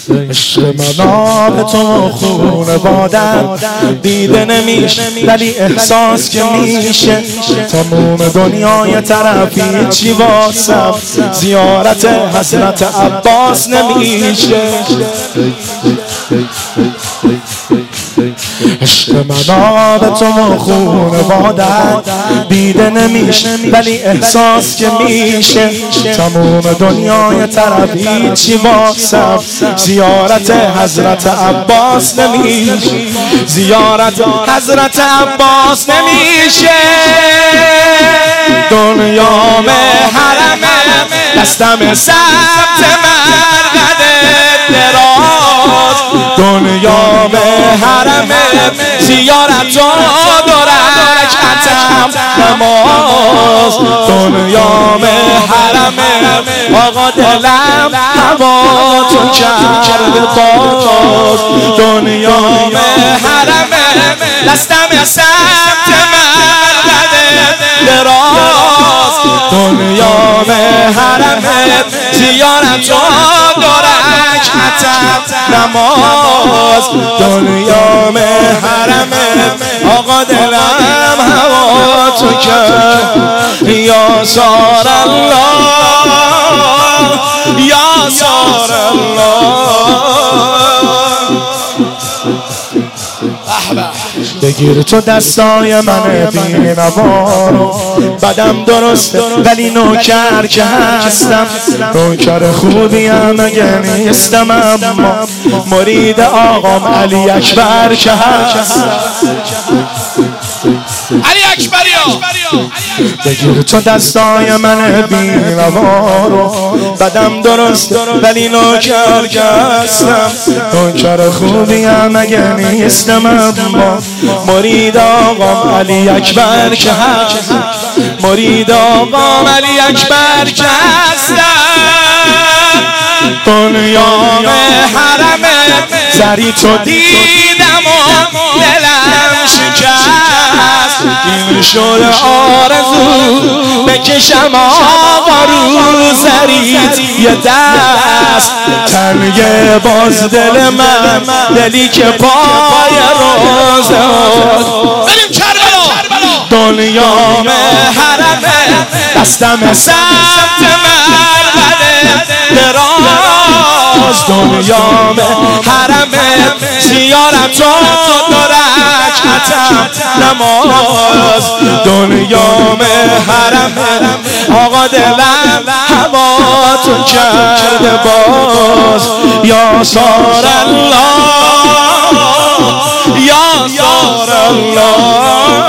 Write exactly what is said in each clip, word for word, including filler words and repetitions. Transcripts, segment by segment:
عشق من آب تو خون بادن دیده نمیشه ولی احساس که میشه تموم دنیای طرفی چی واسم زیارت حضرت عباس نمیشه عشق من آب تو خون بادن دیده نمیشه ولی احساس که میشه تموم دنیای طرفی چی واسم زیارت حضرت عباس نمیشه زیارت حضرت عباس نمیشه دنیا به حرمه دستم سبت مرقد دراز دنیا به حرمه زیارت و درکتم نماز دنیا به حرمه آقا دلم هوا تو کرد باز دنیا به حرمه دستم سبت مرقد دراز دنیا به حرمه زیارت و درکتم نماز دنیا به حرمه آقا دلم هوا تو کرد یا سار الله یا سار الله بگیر تو دستای من بینوارو بدم درسته ولی نوکر که هستم نوکر خوبیم اگه نیستم اما مرید آقام علی اکبر که هستم علی اکبریا بگیر تو دستای من بینوارو بدم درسته ولی نوکر که هستم نوکر خوبیم اگه نیستم اما مرید آقام علی اکبر که هستم مرید آقام علی اکبر که هستم دنیا به حرمه زری تو دیدم و دلم شکست این شد آرزو بکشم آقا رو زرید یه دست تنگه باز دل من دلی که پای روزه بریم کربلا دنیا به حرمه دستم سبت مرقد دراز دنیا به حرمه زیارت و درکتم نماز دنیا به حرمه آقا دلم هوا تو کرده باز یا سار الله یا سار الله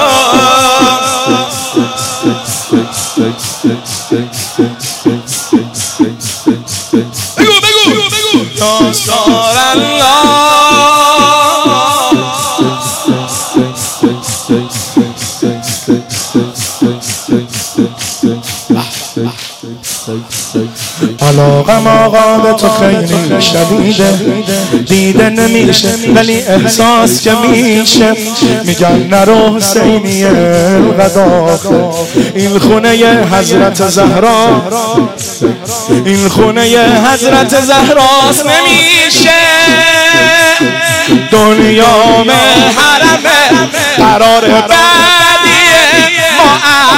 بگو بگو بگو یا سار الله علاقم آقا به تو خیلی شدیده دیده نمیشه ولی احساس که میشه میگن نرو حسینیه غداخه این خونه حضرت زهرا این خونه حضرت زهراست نمیشه دنیا به حرمه قرار بعدیه ما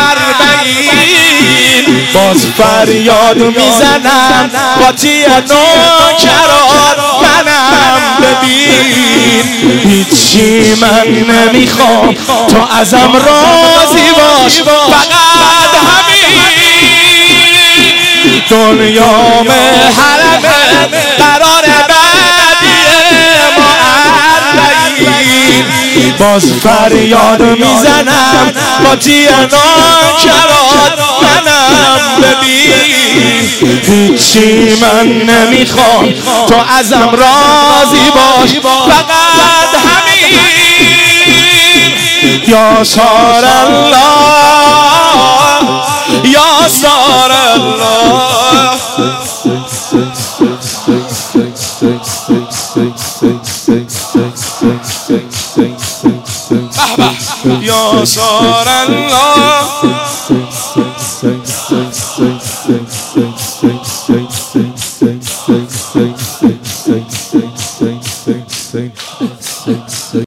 اربعین باز فریاد میزنم قاطی نوکران منم ببین هیچی من نمیخوام تو ازم راضی باش فقط همین دنیا به حرمه قرار بعدیه ما اربعین باز فریاد میزنم قاطی نوکران منم ببین هیچی من نمیخوام تو ازم راضی باش فقط همین یا سار الله یا سار الله یا سار الله Thank you. حسین حسین حسین حسین حسین